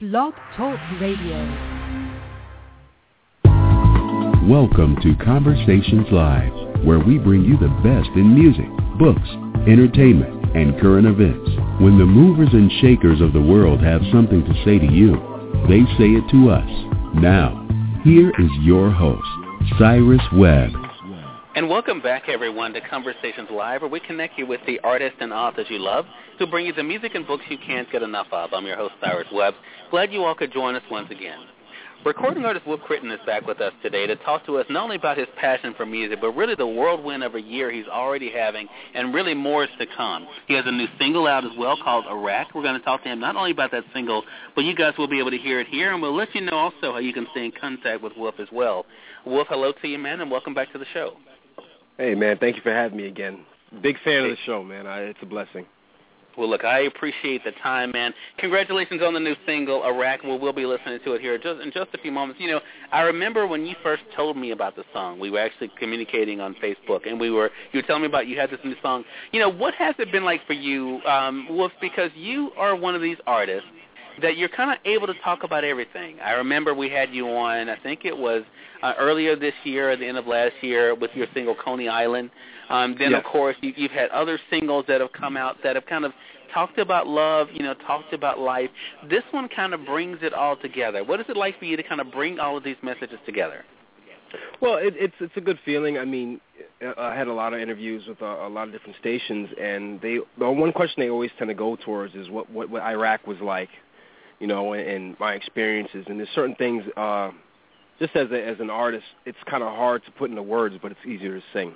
Blog Talk Radio. Welcome to Conversations Live, where we bring you the best in music, books, entertainment, and current events. When the movers and shakers of the world have something to say to you, they say it to us. Now, here is your host, Cyrus Webb. And welcome back, everyone, to Conversations Live, where we connect you with the artists and authors you love who bring you the music and books you can't get enough of. I'm your host, Cyrus Webb. Glad you all could join us once again. Recording artist Wolf Critton is back with us today to talk to us not only about his passion for music, but really the whirlwind of a year he's already having, and really more is to come. He has a new single out as well called Iraq. We're going to talk to him not only about that single, but you guys will be able to hear it here, and we'll let you know also how you can stay in contact with Wolf as well. Wolf, hello to you, man, and welcome back to the show. Hey, man, thank you for having me again. Big fan of the show, man. It's a blessing. Well, look, I appreciate the time, man. Congratulations on the new single, Iraq. We'll be listening to it here in just a few moments. You know, I remember when you first told me about the song. We were actually communicating on Facebook, and you were telling me about you had this new song. You know, what has it been like for you, Wolf, because you are one of these artists that you're kind of able to talk about everything. I remember we had you on, I think it was earlier this year, at the end of last year, with your single Coney Island. Then, yes, of course, you've had other singles that have come out that have kind of talked about love, talked about life. This one kind of brings it all together. What is it like for you to kind of bring all of these messages together? Well, it's a good feeling. I mean, I had a lot of interviews with a lot of different stations, and the one question they always tend to go towards is what Iraq was like, and my experiences. And there's certain things, just as an artist, it's kind of hard to put into words, but it's easier to sing.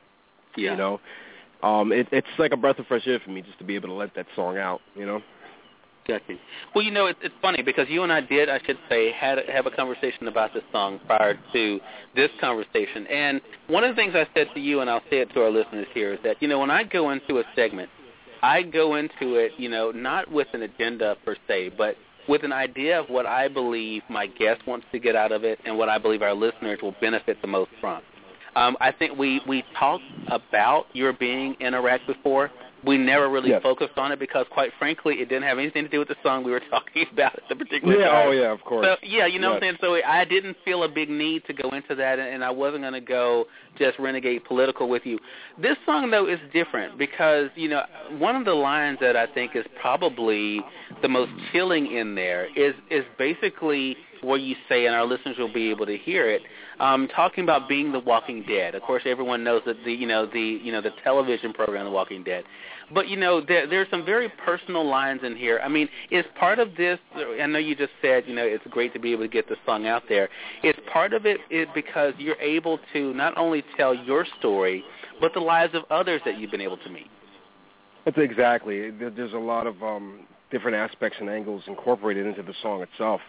Yeah. It's like a breath of fresh air for me just to be able to let that song out, Gotcha. Well, it's funny because you and I did, I should say, have a conversation about this song prior to this conversation. And one of the things I said to you, and I'll say it to our listeners here, is that, when I go into a segment, I go into it, not with an agenda per se, but with an idea of what I believe my guest wants to get out of it and what I believe our listeners will benefit the most from. I think we talked about your being in Iraq before. We never really focused on it because, quite frankly, it didn't have anything to do with the song we were talking about at the particular time. Oh, yeah, of course. So, what I'm saying? So I didn't feel a big need to go into that, and I wasn't going to go just renegade political with you. This song, though, is different because, one of the lines that I think is probably the most chilling in there is basically where you say, and our listeners will be able to hear it, talking about being the Walking Dead. Of course, everyone knows that the television program, The Walking Dead. But, there's some very personal lines in here. I mean, is part of this, I know you just said, it's great to be able to get the song out there. Is part of it is because you're able to not only tell your story, but the lives of others that you've been able to meet? That's exactly. There's a lot of different aspects and angles incorporated into the song itself.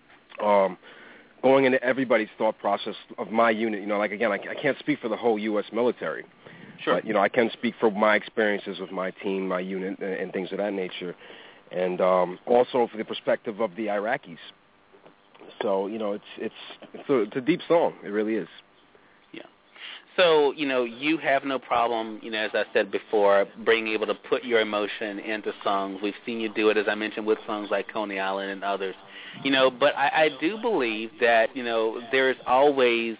Going into everybody's thought process of my unit, I can't speak for the whole U.S. military. Sure. But, I can speak for my experiences with my team, my unit, and things of that nature. And also for the perspective of the Iraqis. So, it's a deep song. It really is. Yeah. So, you have no problem, as I said before, being able to put your emotion into songs. We've seen you do it, as I mentioned, with songs like Coney Island and others. But I do believe that, there's always,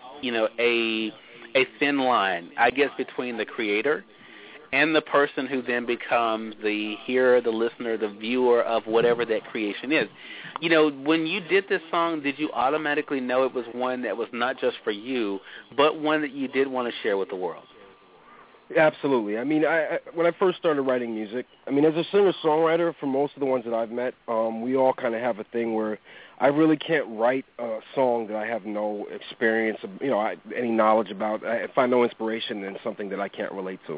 a thin line, I guess, between the creator and the person who then becomes the hearer, the listener, the viewer of whatever that creation is. When you did this song, did you automatically know it was one that was not just for you, but one that you did want to share with the world? Absolutely. I mean, when I first started writing music, as a singer-songwriter, for most of the ones that I've met, we all kind of have a thing where I really can't write a song that I have no experience, any knowledge about. I find no inspiration in something that I can't relate to.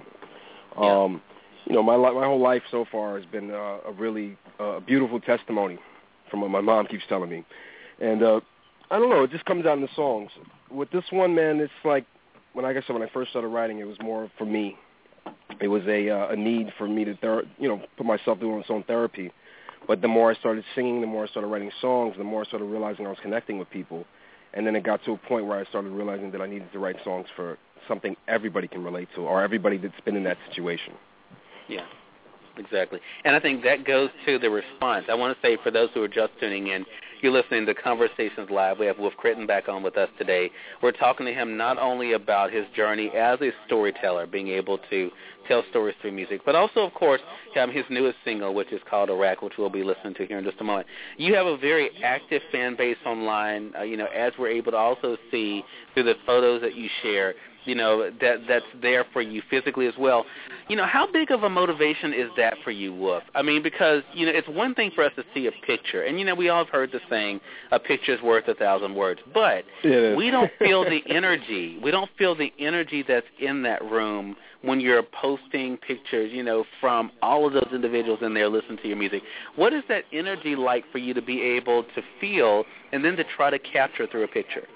My whole life so far has been a really beautiful testimony from what my mom keeps telling me. And I don't know, it just comes out in the songs. With this one, man, it's like, when I first started writing, it was more for me. It was a need for me to, put myself through its own therapy. But the more I started singing, the more I started writing songs, the more I started realizing I was connecting with people. And then it got to a point where I started realizing that I needed to write songs for something everybody can relate to, or everybody that's been in that situation. Yeah. Exactly. And I think that goes to the response. I want to say, for those who are just tuning in, you're listening to Conversations Live. We have Wolf Critton back on with us today. We're talking to him not only about his journey as a storyteller, being able to tell stories through music, but also, of course, his newest single, which is called Iraq, which we'll be listening to here in just a moment. You have a very active fan base online, as we're able to also see through the photos that you share, that's there for you physically as well. How big of a motivation is that for you, Wolf? I mean, because, it's one thing for us to see a picture, and, we all have heard the saying, a picture's worth 1,000 words, but we don't feel the energy. We don't feel the energy that's in that room when you're posting pictures, from all of those individuals in there listening to your music. What is that energy like for you to be able to feel and then to try to capture through a picture?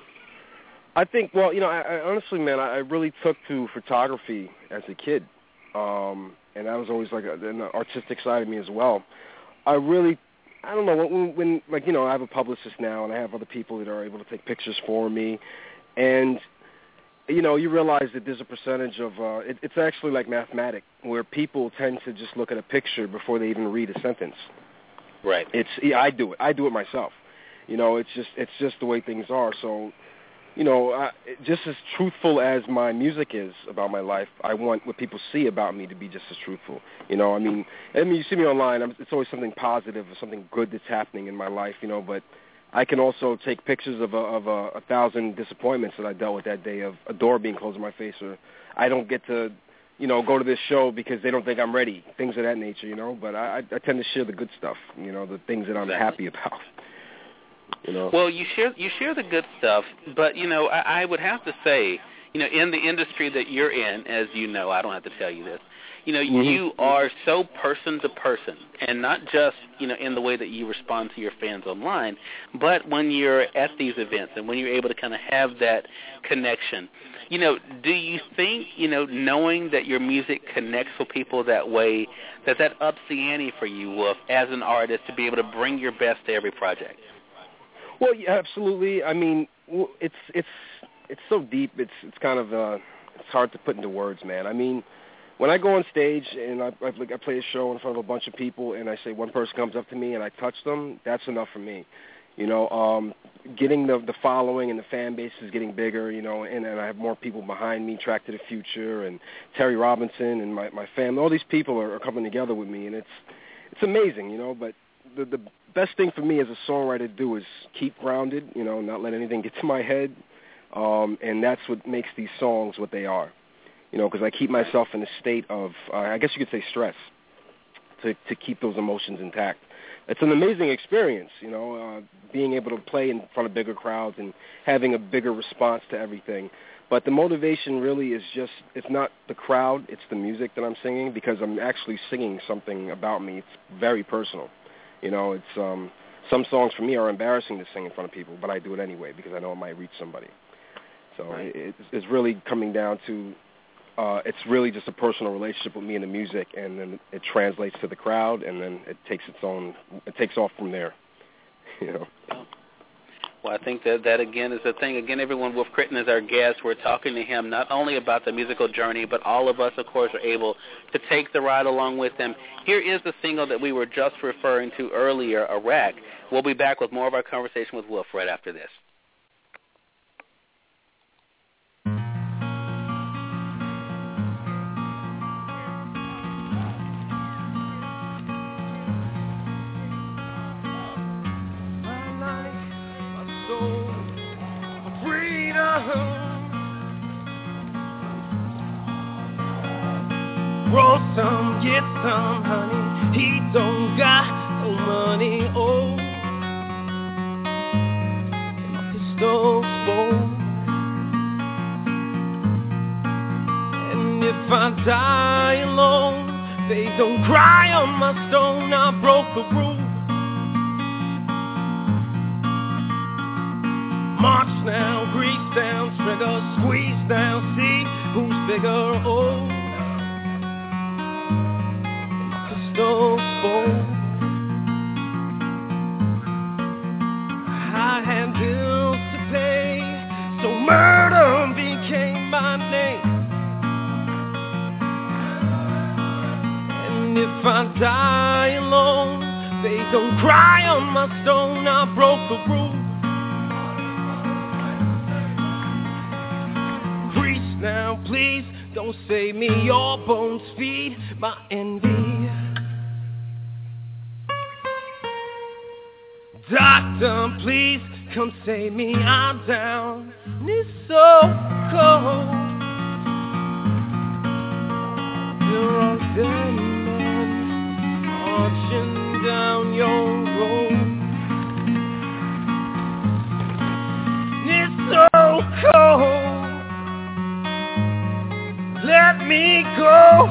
I think, well, I honestly, man, I really took to photography as a kid, and that was always like an artistic side of me as well. I don't know, when I have a publicist now, and I have other people that are able to take pictures for me, and, you realize that there's a percentage of, it's actually like mathematics, where people tend to just look at a picture before they even read a sentence. Right. I do it myself. It's just the way things are, so... just as truthful as my music is about my life, I want what people see about me to be just as truthful. I mean, you see me online, it's always something positive or something good that's happening in my life, but I can also take pictures of 1,000 disappointments that I dealt with that day, of a door being closed in my face, or I don't get to, go to this show because they don't think I'm ready, things of that nature, but I tend to share the good stuff, the things that I'm happy about. Well, you share the good stuff, but I would have to say, in the industry that you're in, as you know, I don't have to tell you this, you are so person to person, and not just in the way that you respond to your fans online, but when you're at these events and when you're able to kind of have that connection. Do you think, knowing that your music connects with people that way, that ups the ante for you, Wolf, as an artist, to be able to bring your best to every project? Well, yeah, absolutely. I mean, it's so deep. It's kind of it's hard to put into words, man. I mean, when I go on stage and I play a show in front of a bunch of people, and I say one person comes up to me and I touch them, that's enough for me. Getting the following and the fan base is getting bigger. And I have more people behind me. Track to the Future and Terry Robinson and my family. All these people are coming together with me, and it's amazing. But the best thing for me as a songwriter to do is keep grounded, not let anything get to my head, and that's what makes these songs what they are, because I keep myself in a state of, I guess you could say, stress, to keep those emotions intact. It's an amazing experience, being able to play in front of bigger crowds and having a bigger response to everything. But the motivation really is just, it's not the crowd, it's the music that I'm singing, because I'm actually singing something about me. It's very personal. It's some songs for me are embarrassing to sing in front of people, but I do it anyway because I know it might reach somebody. So it's really coming down to, it's really just a personal relationship with me and the music, and then it translates to the crowd, and then it takes off from there. Well, I think that again is the thing. Again, everyone, Wolf Critton is our guest. We're talking to him not only about the musical journey, but all of us, of course, are able to take the ride along with him. Here is the single that we were just referring to earlier, Iraq. We'll be back with more of our conversation with Wolf right after this. Roll some, get some, honey. He don't got no money, oh. And my pistol's full. And if I die alone, they don't cry on my stone. I broke the rule. March now, grease down, trigger, squeeze down, see who's bigger, oh. So full. I had bills to pay, so murder became my name. And if don't cry on my stone, I broke the rule. Priest, now please, don't save me, your bones feed my envy. Doctor, please, come save me, I'm down, and it's so cold. There are dead men marching down your road. It's so cold. Let me go.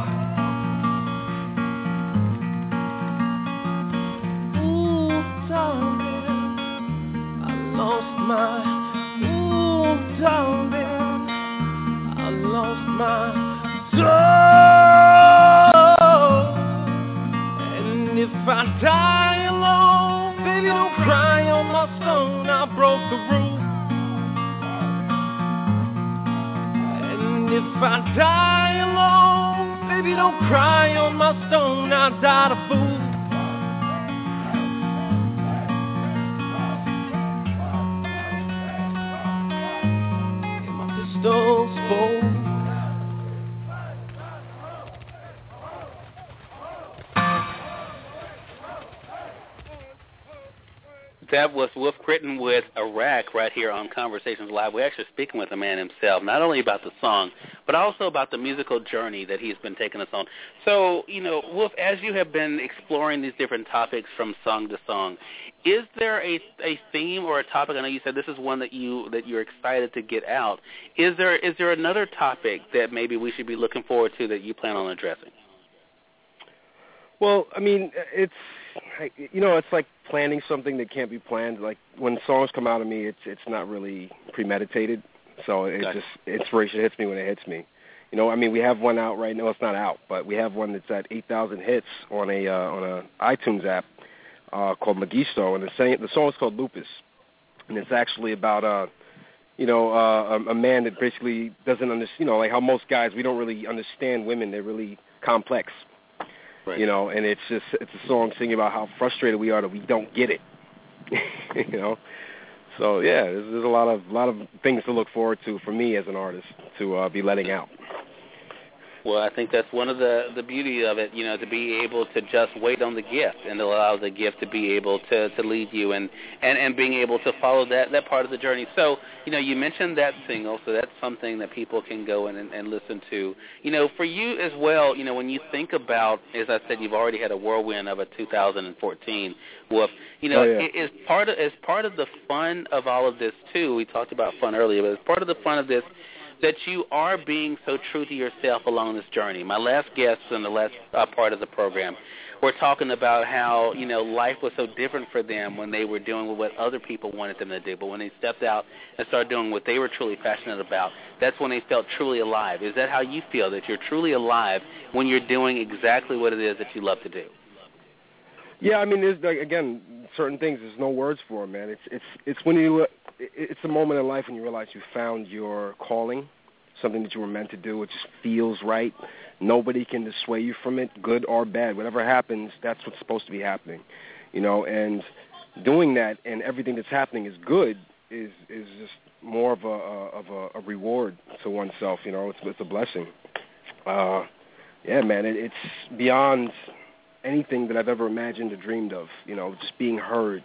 Ooh, darling, I lost my. Ooh, darling, I lost my soul. And if I die alone, baby, don't cry on my stone. I broke the rule. If I die alone, baby, don't cry on my stone. I died a fool. And my pistol's full. That was Wolf Critton with Iraq right here on Conversations Live. We're actually speaking with the man himself, not only about the song, but also about the musical journey that he's been taking us on. So, Wolf, as you have been exploring these different topics from song to song, is there a theme or a topic? I know you said this is one that you're excited to get out. Is there another topic that maybe we should be looking forward to that you plan on addressing? Well, I mean, it's like planning something that can't be planned. Like when songs come out of me, it's not really premeditated. So just inspiration hits me when it hits me. I mean, we have one out right now. It's not out, but we have one that's at 8,000 hits on a iTunes app called Magisto, and the song is called Lupus, and it's actually about a man that basically doesn't understand. Like how most guys, we don't really understand women. They're really complex. Right. And it's a song singing about how frustrated we are that we don't get it. So yeah, there's a lot of things to look forward to for me as an artist to be letting out. Well, I think that's one of the beauty of it, to be able to just wait on the gift and allow the gift to be able to lead you and being able to follow that part of the journey. So, you mentioned that single, so that's something that people can go in and listen to. For you as well, when you think about, as I said, you've already had a whirlwind of a 2014 Wolf. As part of the fun of all of this too. We talked about fun earlier, but as part of the fun of this, that you are being so true to yourself along this journey. My last guests in the last part of the program were talking about how, life was so different for them when they were doing what other people wanted them to do. But when they stepped out and started doing what they were truly passionate about, that's when they felt truly alive. Is that how you feel, that you're truly alive when you're doing exactly what it is that you love to do? Yeah, I mean, there's certain things. There's no words for them, man. It's when it's a moment in life when you realize you found your calling, something that you were meant to do. It just feels right. Nobody can dissuade you from it, good or bad. Whatever happens, that's what's supposed to be happening, And doing that and everything that's happening is good is just more of a reward to oneself. It's a blessing. Yeah, man, it's beyond anything that I've ever imagined or dreamed of, just being heard.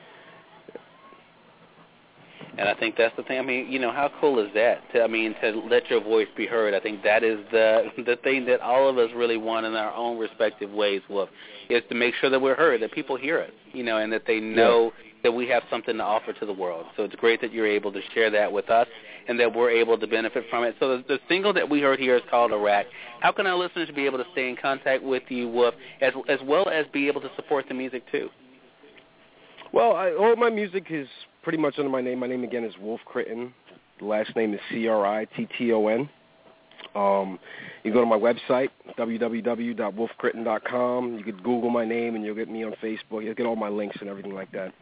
And I think that's the thing. I mean, how cool is that? To let your voice be heard. I think that is the thing that all of us really want in our own respective ways, Wolf, is to make sure that we're heard, that people hear us, and that they know that we have something to offer to the world. So it's great that you're able to share that with us and that we're able to benefit from it. So the single that we heard here is called Iraq. How can our listeners be able to stay in contact with you, Wolf, as well as be able to support the music too? Well, all my music is pretty much under my name. My name, again, is Wolf Critton. The last name is Critton. You go to my website, www.wolfcritton.com. You could Google my name, and you'll get me on Facebook. You'll get all my links and everything like that.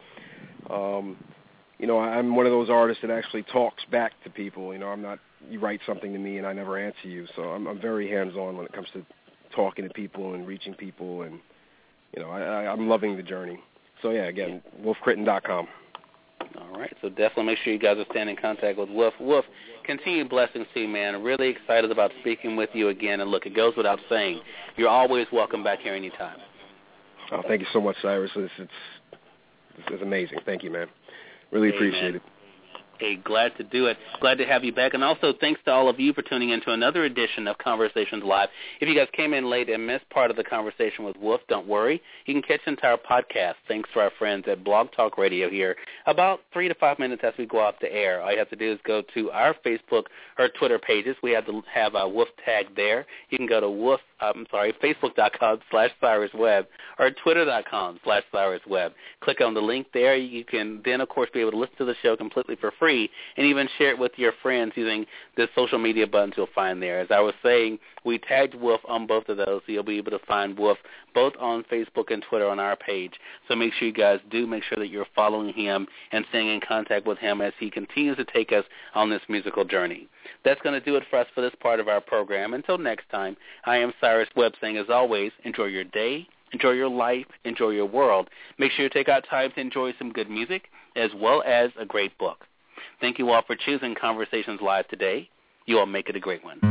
I'm one of those artists that actually talks back to people. I'm not, you write something to me, and I never answer you. So I'm very hands-on when it comes to talking to people and reaching people, and, I'm loving the journey. So, yeah, again, wolfcritton.com. All right, so definitely make sure you guys are staying in contact with Wolf. Wolf, continued blessings to you, man. Really excited about speaking with you again. And, look, it goes without saying, you're always welcome back here anytime. Oh, thank you so much, Cyrus. It's amazing. Thank you, man. Really appreciate it. Hey, glad to do it. Glad to have you back. And also thanks to all of you for tuning in to another edition of Conversations Live. If you guys came in late and missed part of the conversation with Wolf, don't worry. You can catch the entire podcast thanks to our friends at Blog Talk Radio here about 3 to 5 minutes as we go off the air. All you have to do is go to our Facebook or Twitter pages. We have to have a Wolf tag there. You can go to Facebook.com/CyrusWebb or Twitter.com/CyrusWebb. Click on the link there. You can then, of course, be able to listen to the show completely for free and even share it with your friends using the social media buttons you'll find there. As I was saying, we tagged Wolf on both of those, so you'll be able to find Wolf both on Facebook and Twitter on our page. So make sure you guys do make sure that you're following him and staying in contact with him as he continues to take us on this musical journey. That's going to do it for us for this part of our program. Until next time, I am Cyrus Webb saying, as always, enjoy your day, enjoy your life, enjoy your world. Make sure you take out time to enjoy some good music as well as a great book. Thank you all for choosing Conversations Live today. You all make it a great one.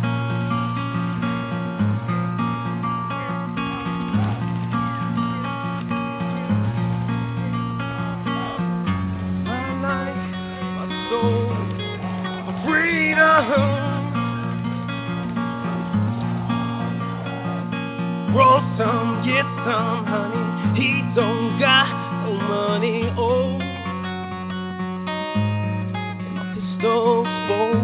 My life, my soul, my freedom. Roll some, get some, honey. He don't got no money, oh. Pistol's full.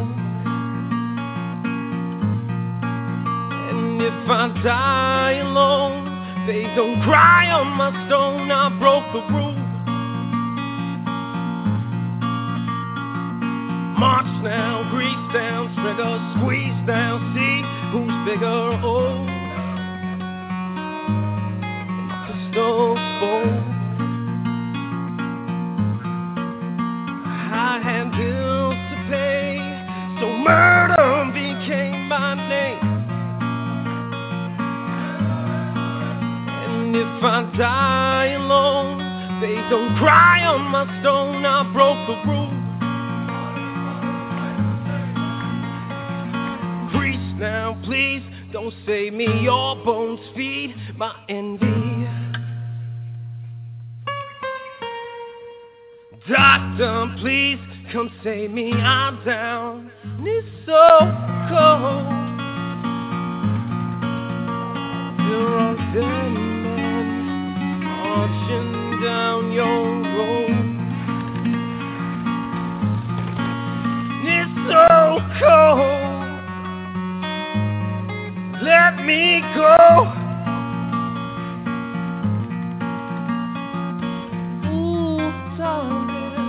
And if I die alone, they don't cry on my stone. I broke the rule. March now, grease down, trigger, squeeze down, see who's bigger, oh. And my pistol's full. I had bills to pay, so murder became my name. And if I die alone, they don't cry on my stone. I broke the rule. Priest now, please don't save me. Your bones feed my envy. Doctor, please come save me. I'm down. And it's so cold. There are dead men marching down your road. And it's so cold. Let me go. Ooh, darling.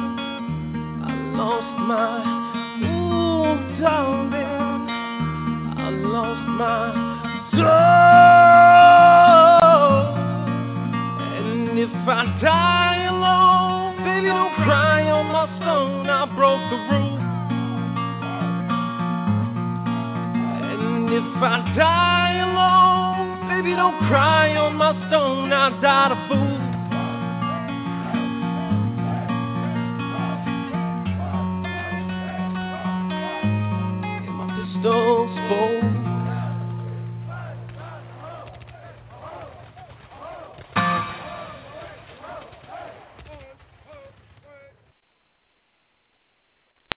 Darling, I lost my soul. And if I die alone, baby, don't cry on my stone. I broke the rule. And if I die alone, baby, don't cry on my stone. I died a fool.